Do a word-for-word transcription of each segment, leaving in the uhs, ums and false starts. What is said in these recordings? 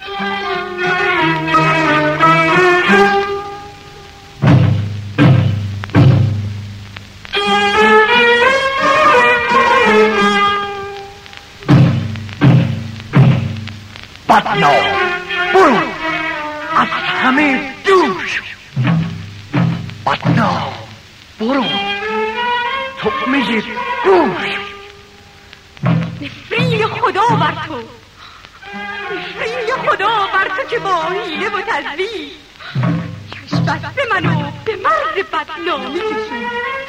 بدنام برو از همه دور شو. بدنام برو طعمه گوش. نفرین خدا بر تو، نفرین خدا بر تو که با حیله و تزویر کشبست منو به مرد بدنامی کشون.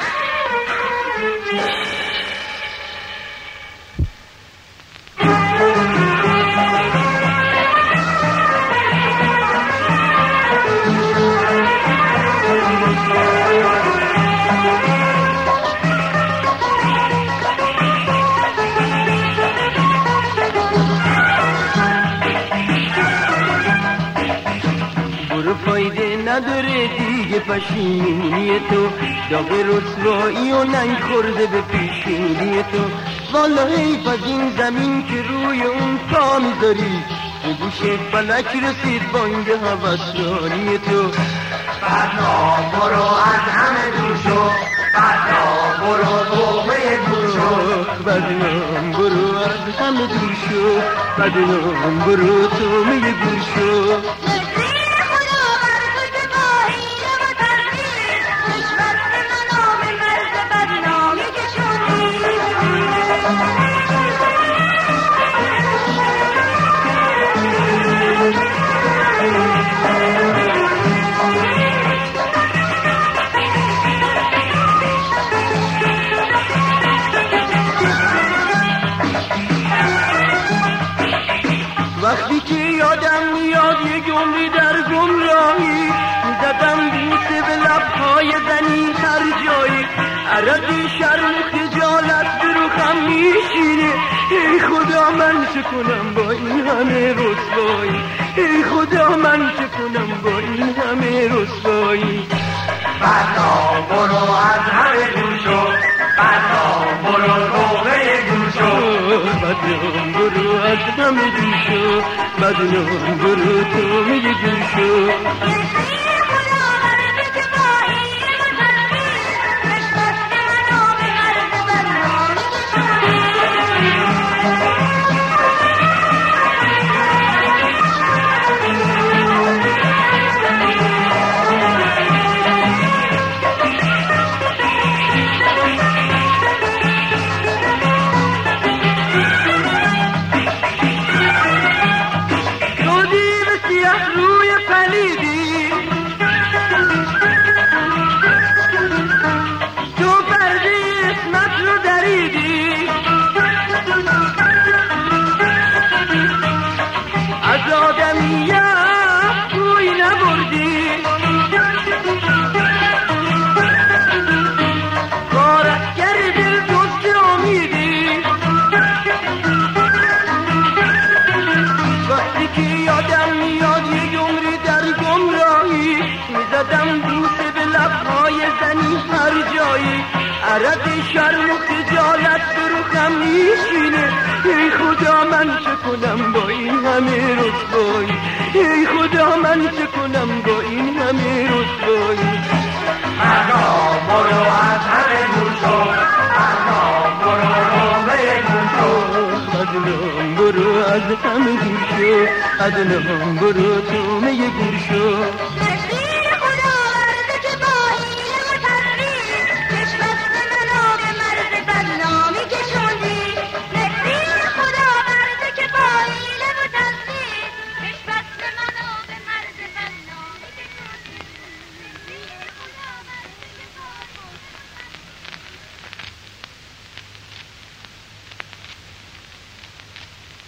فایده نداره دیگه پشیمونی تو، داغ رسوایی و ننگ خورده به پیشونی تو. والا حیف از این زمین که روی اون پا میذاری، به گوش فلک رسید بانگ هوسرانی تو. بدنام برو از همه دور شو. بدنام برو طعمه گوش شو. بدنام برو از همه دور شو. بدنام برو طعمه گور شو. وقتی که یادم میاد یک عمری در گمراهی، میزدم بوسه به لبهای زنی هر جایی، عرقی شرم و خجالت به رخم میشینه. ای خدا من چه کنم با این همه رسوایی، ای خدا من چه کنم با این همه رسوایی. بدنام برو از همه دور شو. بدنام برو طعمه گور شو. بدنام برو از همه دور شو. بدنام برو طعمه گور شو. عرق شرم و خجالت به رخم میشینه. ای خدا من چه کنم با این همه رسوایی، ای خدا من چه کنم با این همه رسوایی. بدنام برو از همه دور شو. بدنام برو طعمه گور شو. بدنام برو از همه دور شو. بدنام برو طعمه گور شو.